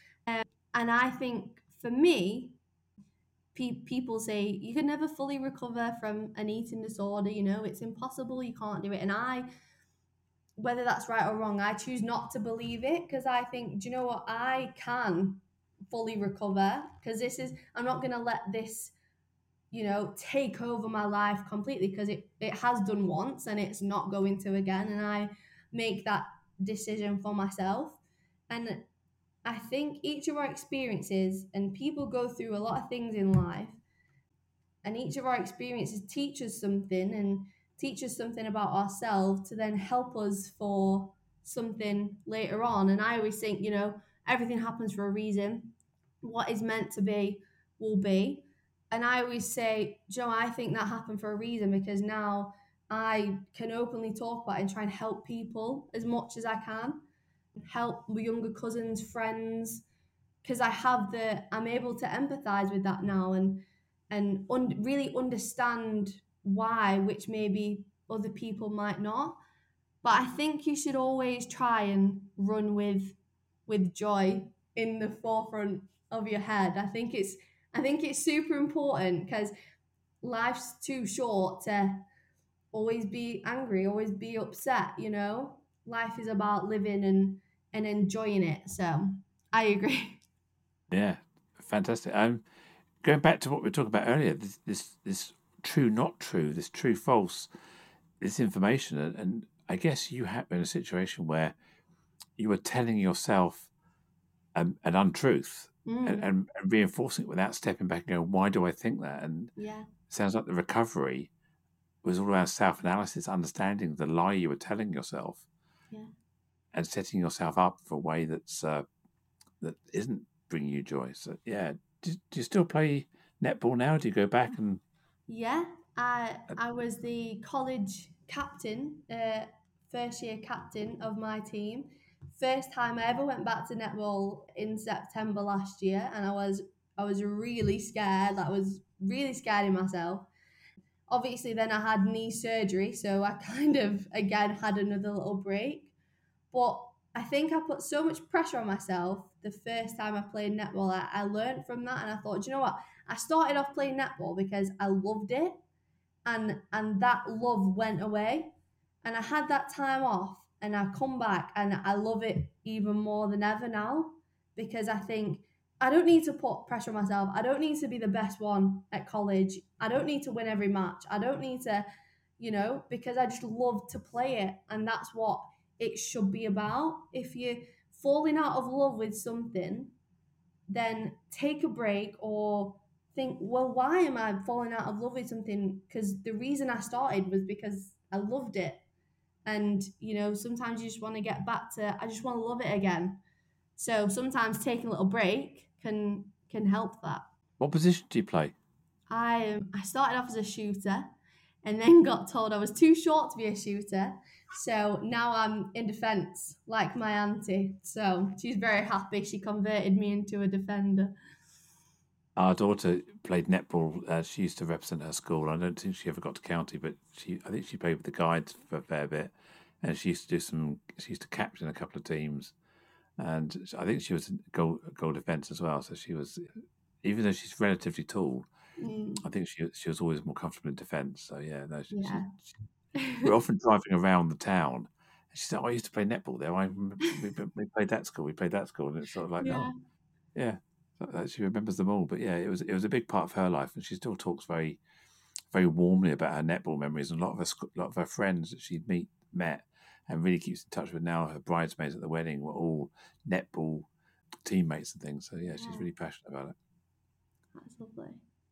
And I think for me, pe- people say you can never fully recover from an eating disorder, you know, it's impossible, you can't do it. And I, whether that's right or wrong, I choose not to believe it because I think, do you know what, I can fully recover because this is, I'm not going to let this, you know, take over my life completely because it, it has done once and it's not going to again. And I make that decision for myself. And I think each of our experiences, and people go through a lot of things in life, and each of our experiences teach us something and teach us something about ourselves to then help us for something later on. And I always think, you know, everything happens for a reason. What is meant to be will be. And I always say, Joe, I think that happened for a reason because now I can openly talk about it and try and help people as much as I can, help my younger cousins, friends, because I have the, I'm able to empathize with that now and and un- really understand why, which maybe other people might not. But I think you should always try and run with with joy in the forefront of your head. I think it's I think it's super important because life's too short to always be angry, always be upset, you know? Life is about living and and enjoying it. So I agree. Yeah, fantastic. Um, going back to what we were talking about earlier, this this, this true, not true, this true, false, this information, and, and I guess you have been in a situation where you were telling yourself an, an untruth and, Mm, and, and reinforcing it without stepping back and going, why do I think that? And yeah, it sounds like the recovery was all around self-analysis, understanding the lie you were telling yourself, yeah. and setting yourself up for a way that's uh, that isn't bringing you joy. So yeah, do, do you still play netball now? Do you go back and? Yeah, I I was the college captain, uh, first year captain of my team. First time I ever went back to netball in September last year, and I was I was really scared. I was really scared of myself. Obviously, then I had knee surgery, so I kind of again had another little break. But I think I put so much pressure on myself the first time I played netball. I, I learned from that, and I thought, "Do you know what? I started off playing netball because I loved it, and and that love went away, and I had that time off, and I come back and I love it even more than ever now because I think I don't need to put pressure on myself. I don't need to be the best one at college. I don't need to win every match. I don't need to, you know, because I just love to play it, and that's what it should be about. If you're falling out of love with something, then take a break or think, well, why am I falling out of love with something? Because the reason I started was because I loved it. And, you know, sometimes you just want to get back to, I just want to love it again. So sometimes taking a little break can can help that. What position do you play? I I started off as a shooter and then got told I was too short to be a shooter. So now I'm in defence, like my auntie. So she's very happy. She converted me into a defender. Our daughter played netball. Uh, she used to represent her school. I don't think she ever got to county, but she, I think she played with the guides for a fair bit. And she used to do some. She used to captain a couple of teams, and I think she was goal goal defence as well. So she was, even though she's relatively tall, Mm, I think she she was always more comfortable in defence. So yeah, no, she, she, yeah. we're often driving around the town. And she said, oh, "I used to play netball there. I we, we played that school. We played that school." And it's sort of like, Yeah. oh, yeah, so she remembers them all. But yeah, it was it was a big part of her life, and she still talks very very warmly about her netball memories. And a lot of her sc- lot of her friends that she'd meet met and really keeps in touch with now. Her bridesmaids at the wedding were all netball teammates and things. So yeah, she's Yeah, really passionate about it. that's lovely.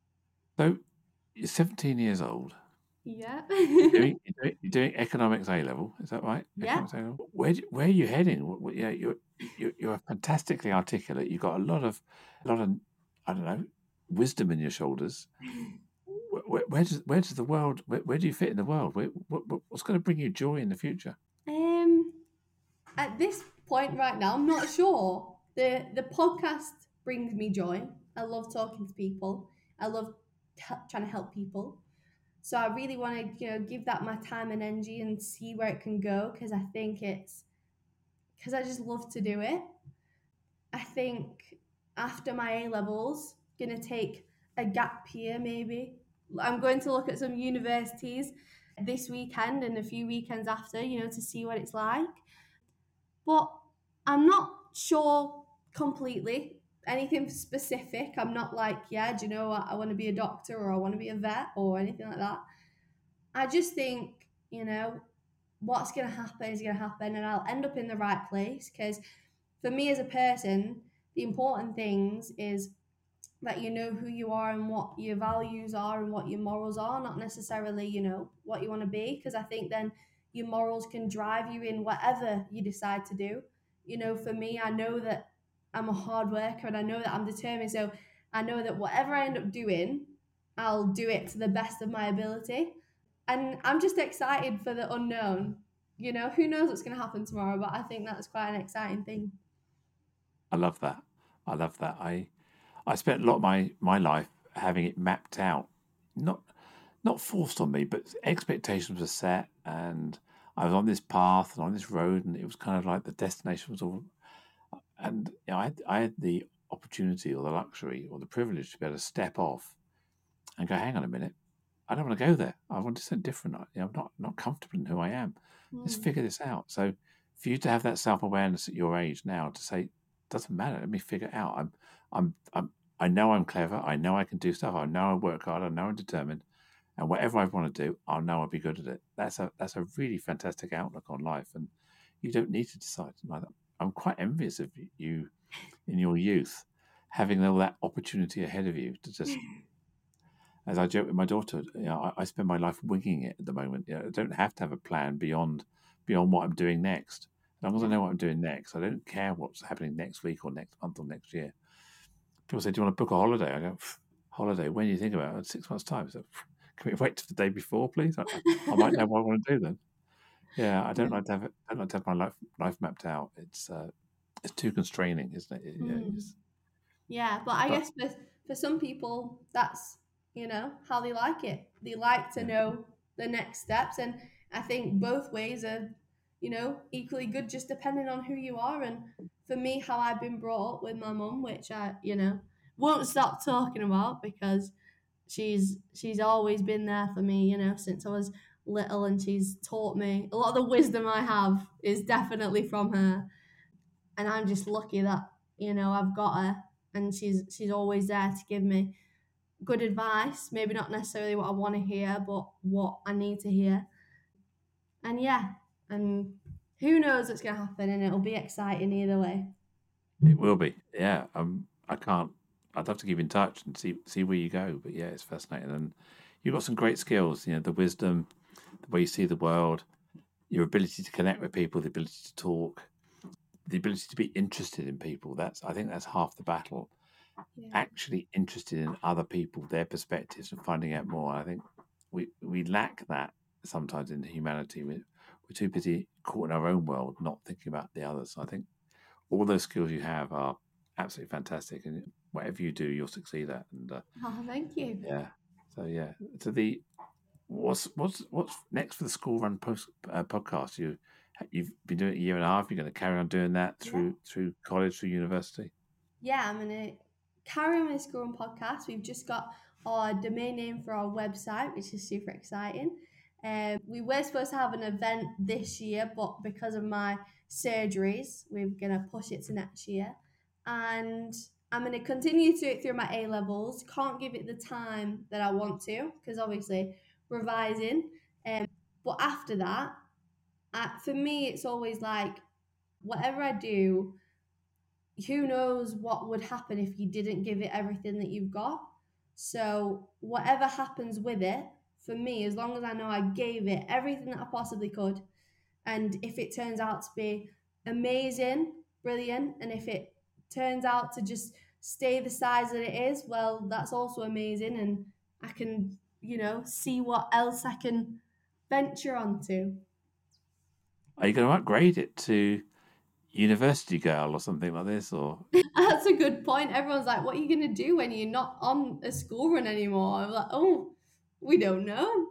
So you're seventeen years old. Yeah. You're doing, you're doing, you're doing economics A level, is that right? Yeah. Economics A level. Where do- where are you heading? What, what, yeah, you're, you're you're fantastically articulate. You've got a lot of a lot of I don't know wisdom in your shoulders. Where, where, where does where does the world where, where do you fit in the world? Where, what, what- what's going to bring you joy in the future? Um, At this point right now, I'm not sure. The the podcast brings me joy. I love talking to people. I love t- trying to help people. So I really want to, you know, give that my time and energy and see where it can go because I think it's because I just love to do it. I think after my A levels, gonna take a gap year maybe. I'm going to look at some universities this weekend and a few weekends after, you know, to see what it's like. But I'm not sure completely anything specific. I'm not like, yeah, do you know what? I want to be a doctor or I want to be a vet or anything like that. I just think, you know, what's going to happen is going to happen and I'll end up in the right place because for me as a person, the important things is that you know who you are and what your values are and what your morals are, not necessarily, you know, what you want to be. Because I think then your morals can drive you in whatever you decide to do. You know, for me, I know that I'm a hard worker and I know that I'm determined. So I know that whatever I end up doing, I'll do it to the best of my ability. And I'm just excited for the unknown. You know, who knows what's going to happen tomorrow, but I think that's quite an exciting thing. I love that. I love that. I I spent a lot of my, my life having it mapped out, not not forced on me, but expectations were set, and I was on this path and on this road, and it was kind of like the destination was all. And you know, I had, I had the opportunity or the luxury or the privilege to be able to step off and go, hang on a minute, I don't want to go there. I want to do something different. I, you know, I'm not not comfortable in who I am. Let's Mm. figure this out. So for you to have that self awareness at your age now to say, doesn't matter. Let me figure it out. I'm I'm I'm I know I'm clever. I know I can do stuff. I know I work hard. I know I'm determined. And whatever I want to do, I'll know I'll be good at it. That's a that's a really fantastic outlook on life. And you don't need to decide like that. I'm quite envious of you in your youth, having all that opportunity ahead of you to just, as I joke with my daughter, you know, I, I spend my life winging it at the moment. You know, I don't have to have a plan beyond beyond what I'm doing next. As long as I know what I'm doing next, I don't care what's happening next week or next month or next year. People say, "Do you want to book a holiday?" I go, "Holiday? When do you think about it? Six months' time." So, can we wait till the day before, please? I, I might know what I want to do then. Yeah, I don't like to have it. I don't like to have my life life mapped out. It's uh, it's too constraining, isn't it? It- yeah, Mm. it's, Yeah, but I but guess for, for some people, that's, you know, how they like it. They like to yeah, know the next steps. And I think both ways are, you know, equally good, just depending on who you are. And for me, how I've been brought up with my mum, which I, you know, won't stop talking about because she's she's always been there for me, you know, since I was little and she's taught me a lot of the wisdom I have is definitely from her and I'm just lucky that you know I've got her, and she's she's always there to give me good advice. Maybe not necessarily what I want to hear, but what I need to hear. And yeah, and who knows what's gonna happen, and it'll be exciting either way. it will be. Yeah, um, I can't. I'd love to keep in touch and see see where you go. But yeah, it's fascinating, and you've got some great skills. You know, the wisdom, the way you see the world, your ability to connect with people, the ability to talk, the ability to be interested in people. That's I think that's half the battle. Yeah. Actually interested in other people, their perspectives, and finding out more. I think we we lack that sometimes in humanity. We're, we're too busy caught in our own world, not thinking about the others. I think all those skills you have are absolutely fantastic, and whatever you do, you'll succeed at. And uh, Oh, thank you. yeah, so yeah, so the what's what's what's next for the school run post uh, podcast? You you've been doing it a year and a half. You're going to carry on doing that Yeah. through through college, through university. Yeah, I'm gonna carry on with School and Podcast. We've just got our domain name for our website, which is super exciting. Um, we were supposed to have an event this year, but because of my surgeries, we're gonna push it to next year. And I'm gonna continue to do it through my A levels. Can't give it the time that I want to because obviously revising. Um, but after that, uh, for me, it's always like whatever I do, who knows what would happen if you didn't give it everything that you've got. So whatever happens with it, for me, as long as I know I gave it everything that I possibly could, and if it turns out to be amazing, brilliant, and if it turns out to just stay the size that it is, well, that's also amazing, and I can, you know, see what else I can venture onto. Are you going to upgrade it to? university girl or something like this, or That's a good point. Everyone's like, what are you going to do when you're not on a school run anymore? I'm like, oh, we don't know.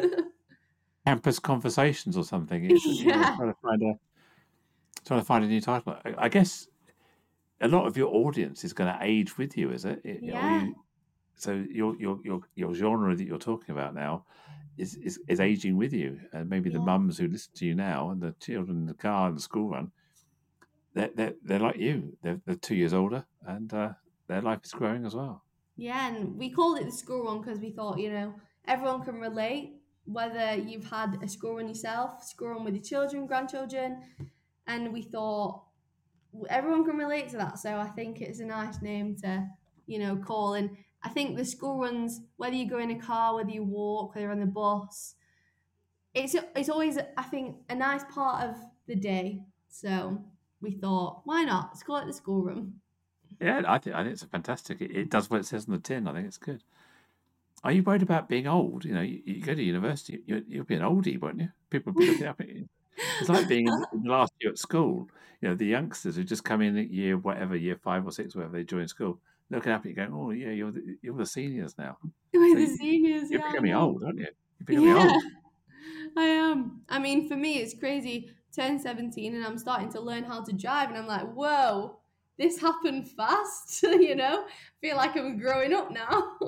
campus conversations or something. It's, you know, Yeah. trying to find a trying to find a new title. I, I guess a lot of your audience is going to age with you, is it? It- or Yeah. you, so your your your your genre that you're talking about now is is, is aging with you, and maybe the Yeah. mums who listen to you now and the children in the car and the school run, they're they're, they're like you. They're, they're two years older, and uh, their life is growing as well. Yeah, and we called it the school run because we thought, you know, everyone can relate, whether you've had a school run yourself, school run with your children, grandchildren, and we thought everyone can relate to that. So I think it's a nice name to, you know, call. And I think the school runs, whether you go in a car, whether you walk, whether you're on the bus, it's it's always, I think, a nice part of the day. So we thought, why not? Let's call it the school run. Yeah, I think I think it's a fantastic. It, it does what it says on the tin. I think it's good. Are you worried about being old? You know, you, you go to university, you, you'll be an oldie, won't you? People will be looking up at you. It's like being in, in the last year at school. You know, the youngsters who just come in at year whatever, year five or six, whatever they join school, looking up at you, going, "Oh, yeah, you're the, you're the seniors now." We're So the you, seniors, you're yeah, I becoming know. old, aren't you? You're becoming Yeah, old. I am. I mean, for me, it's crazy. Turn seventeen and I'm starting to learn how to drive, and I'm like, whoa, this happened fast. You know, feel like I'm growing up now.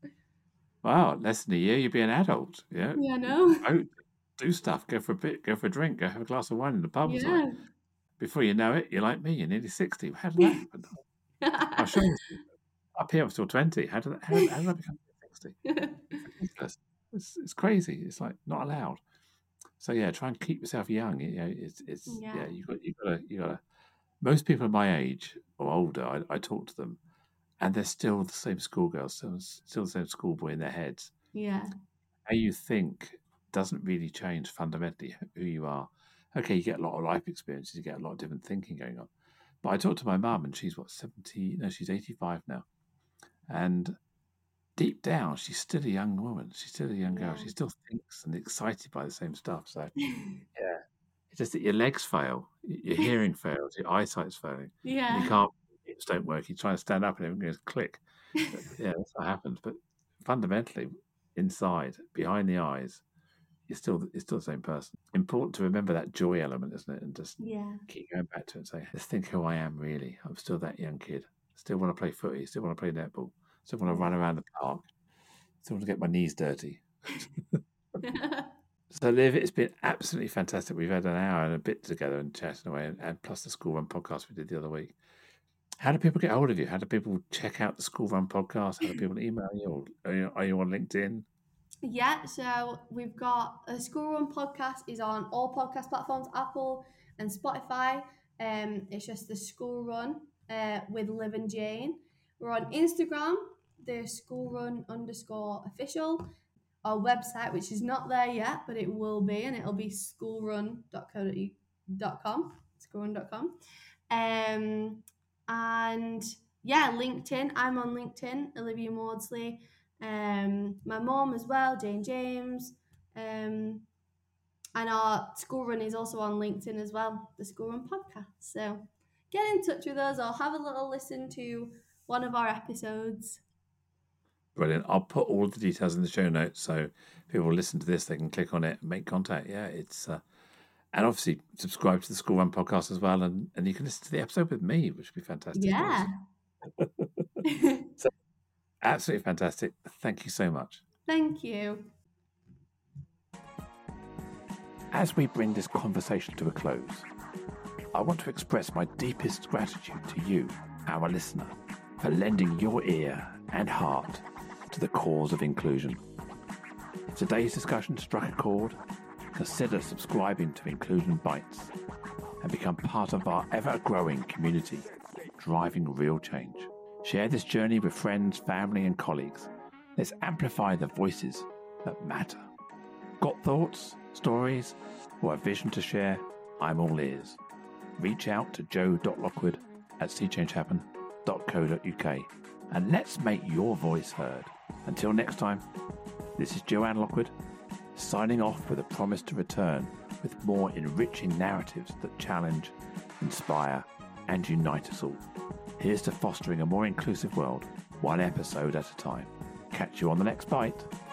Wow, less than a year, you'll be an adult. Yeah, Yeah, I know. oh, do stuff, go for a bit, go for a drink, go have a glass of wine in the pub or something. Yeah. Before you know it, you're like me, you're nearly sixty. How did that happen? My shoulders up here, I'm still twenty. How did that, how, how did I become sixty? It's, it's, it's crazy. It's like not allowed. So yeah, try and keep yourself young. You know, it's it's yeah. Yeah. You got you got to you got to. Most people my age or older, I, I talk to them, and they're still the same schoolgirls, still still the same schoolboy in their heads. Yeah. How you think doesn't really change fundamentally who you are. Okay, you get a lot of life experiences, you get a lot of different thinking going on. But I talked to my mum, and she's what seventy? No, she's eighty-five now, and deep down, she's still a young woman. She's still a young girl. Yeah. She still thinks and excited by the same stuff. So, yeah, it's just that your legs fail, your hearing fails, your eyesight's failing, and you Yeah. can't. Hips don't work. You try to stand up, and everything goes click. But, yeah, that's what happens. But fundamentally, inside, behind the eyes, you're still you're still the same person. Important to remember that joy element, isn't it? And just Yeah. keep going back to it and say, let's think who I am really. I'm still that young kid. Still want to play footy. Still want to play netball. Still want to run around the park. Still want to get my knees dirty. So, Liv, it's been absolutely fantastic. We've had an hour and a bit together and chatting away, and, and plus the School Run podcast we did the other week. How do people get hold of you? How do people check out the School Run podcast? How do people email you? Or are you, are you on LinkedIn? Yeah, so we've got a School Run podcast is on all podcast platforms, Apple and Spotify. Um, it's just the School Run uh, with Liv and Jane. We're on Instagram, the School Run underscore official. Our website, which is not there yet, but it will be, and it'll be schoolrun dot co dot com, schoolrun dot com. Um, and yeah, LinkedIn. I'm on LinkedIn, Olivia Maudsley. Um, my mom as well, Jane James. Um, and our School Run is also on LinkedIn as well, the School Run podcast. So get in touch with us or have a little listen to one of our episodes. Brilliant. I'll put all the details in the show notes, so if people listen to this, they can click on it and make contact. Yeah, it's uh, and obviously subscribe to the School Run podcast as well, and, and you can listen to the episode with me, which would be fantastic. Yeah. So, absolutely fantastic. Thank you so much. Thank you. As we bring this conversation to a close, I want to express my deepest gratitude to you, our listener, for lending your ear and heart to the cause of inclusion. If today's discussion struck a chord, consider subscribing to Inclusion Bites and become part of our ever-growing community, driving real change. Share this journey with friends, family and colleagues. Let's amplify the voices that matter. Got thoughts, stories, or a vision to share? I'm all ears. Reach out to joe dot lockwood at see change happen dot co dot uk and let's make your voice heard. Until next time, this is Joanne Lockwood, signing off with a promise to return with more enriching narratives that challenge inspire, and unite us all. Here's to fostering a more inclusive world, one episode at a time. Catch you on the next bite.